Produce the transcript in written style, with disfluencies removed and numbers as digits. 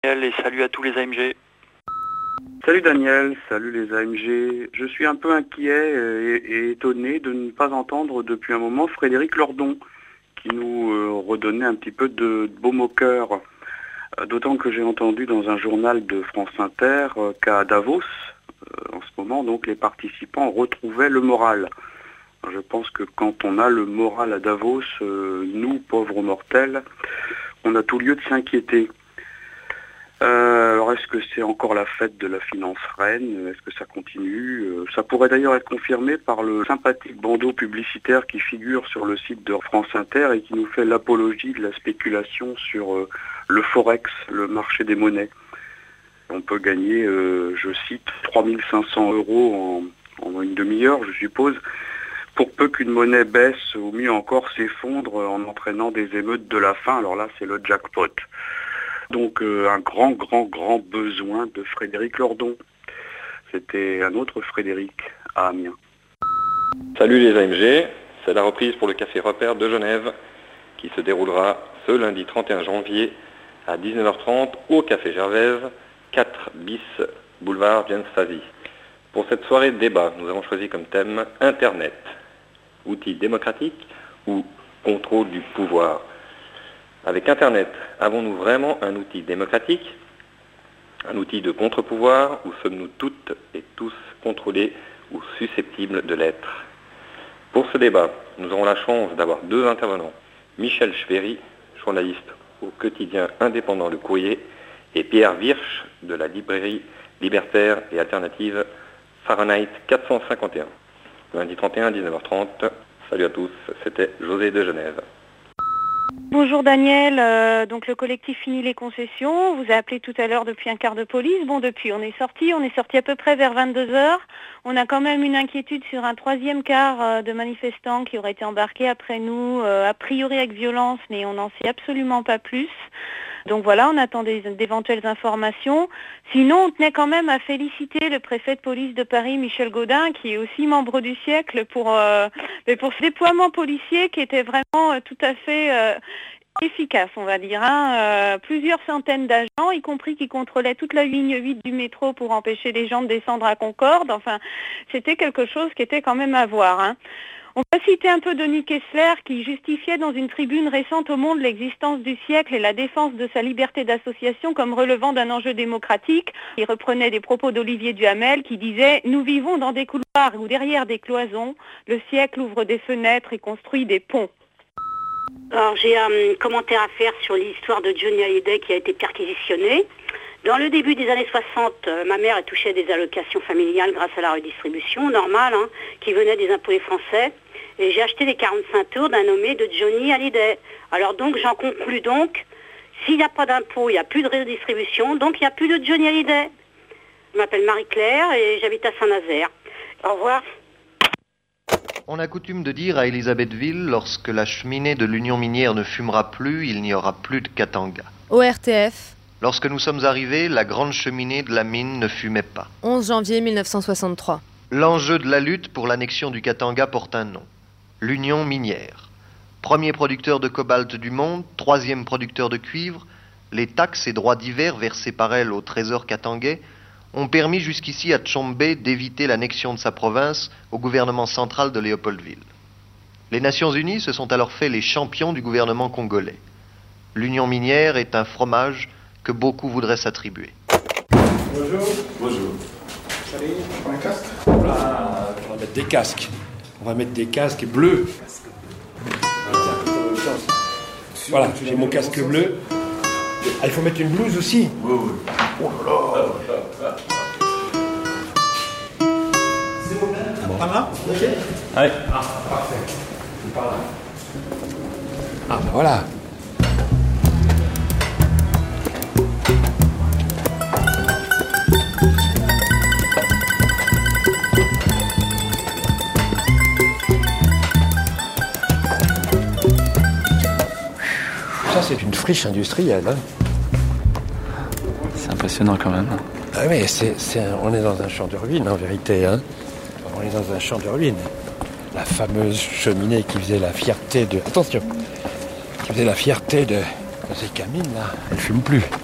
Et salut à tous les AMG. Salut Daniel, salut les AMG. Je suis un peu inquiet et étonné de ne pas entendre depuis un moment Frédéric Lordon, qui nous redonnait un petit peu de baume au cœur. D'autant que j'ai entendu dans un journal de France Inter qu'à Davos, en ce moment, donc, les participants retrouvaient le moral. Je pense que quand on a le moral à Davos, nous, pauvres mortels, on a tout lieu de s'inquiéter. Alors est-ce que c'est encore la fête de la finance reine? Est-ce que ça continue? Ça pourrait d'ailleurs être confirmé par le sympathique bandeau publicitaire qui figure sur le site de France Inter et qui nous fait l'apologie de la spéculation sur le Forex, le marché des monnaies. On peut gagner, je cite, 3500 € en une demi-heure, je suppose, pour peu qu'une monnaie baisse ou mieux encore s'effondre en entraînant des émeutes de la faim. Alors là, c'est le jackpot. Donc un grand besoin de Frédéric Lordon. C'était un autre Frédéric à Amiens. Salut les AMG, c'est la reprise pour le Café Repère de Genève qui se déroulera ce lundi 31 janvier à 19h30 au Café Gervaise, 4 bis boulevard Jens Fazy. Pour cette soirée de débat, nous avons choisi comme thème Internet, outil démocratique ou contrôle du pouvoir. Avec Internet, avons-nous vraiment un outil démocratique, un outil de contre-pouvoir, ou sommes-nous toutes et tous contrôlés ou susceptibles de l'être? Pour ce débat, nous aurons la chance d'avoir deux intervenants, Michel Chvéry, journaliste au quotidien indépendant Le Courrier, et Pierre Virch de la librairie libertaire et alternative Fahrenheit 451. Lundi 31 à 19h30. Salut à tous, c'était José de Genève. Bonjour Daniel, donc le collectif Fini les concessions, vous a appelé tout à l'heure depuis un quart de police. Bon, depuis on est sorti à peu près vers 22h. On a quand même une inquiétude sur un troisième quart de manifestants qui auraient été embarqués après nous, a priori avec violence, mais on n'en sait absolument pas plus. Donc voilà, on attend d'éventuelles informations. Sinon, on tenait quand même à féliciter le préfet de police de Paris, Michel Gaudin, qui est aussi membre du siècle pour ce déploiement policier qui était vraiment tout à fait efficace, on va dire. Plusieurs centaines d'agents, y compris qui contrôlaient toute la ligne 8 du métro pour empêcher les gens de descendre à Concorde. Enfin, c'était quelque chose qui était quand même à voir. On va citer un peu Denis Kessler qui justifiait dans une tribune récente au Monde l'existence du siècle et la défense de sa liberté d'association comme relevant d'un enjeu démocratique. Il reprenait des propos d'Olivier Duhamel qui disait « Nous vivons dans des couloirs ou derrière des cloisons. Le siècle ouvre des fenêtres et construit des ponts. » Alors j'ai un commentaire à faire sur l'histoire de Johnny Hallyday qui a été perquisitionné. Dans le début des années 60, ma mère touchait des allocations familiales grâce à la redistribution, normale, qui venait des impôts français. Et j'ai acheté les 45 tours d'un nommé de Johnny Hallyday. Alors donc, j'en conclus donc, s'il n'y a pas d'impôt, il n'y a plus de redistribution, donc il n'y a plus de Johnny Hallyday. Je m'appelle Marie-Claire et j'habite à Saint-Nazaire. Au revoir. On a coutume de dire à Élisabethville, lorsque la cheminée de l'Union minière ne fumera plus, il n'y aura plus de Katanga. ORTF. Lorsque nous sommes arrivés, la grande cheminée de la mine ne fumait pas. 11 janvier 1963. L'enjeu de la lutte pour l'annexion du Katanga porte un nom. L'Union minière. Premier producteur de cobalt du monde, troisième producteur de cuivre, les taxes et droits divers versés par elle au trésor katangais ont permis jusqu'ici à Tchombé d'éviter l'annexion de sa province au gouvernement central de Léopoldville. Les Nations Unies se sont alors fait les champions du gouvernement congolais. L'Union minière est un fromage que beaucoup voudraient s'attribuer. Bonjour. Bonjour. Vous allez prendre un casque? On va mettre des casques. On va mettre des casques bleus. Voilà, j'ai mon casque bleu. Ah, il faut mettre une blouse aussi. Oui, oui. Oh là là. C'est bon. Par là? Ok. Allez. Ah, parfait. Par là. Ah, ben voilà. Ça, c'est une friche industrielle. C'est impressionnant quand même. Ah oui, on est dans un champ de ruines en vérité. On est dans un champ de ruines. La fameuse cheminée qui faisait la fierté de... Attention, qui faisait la fierté de ces camines là. Elle fume plus.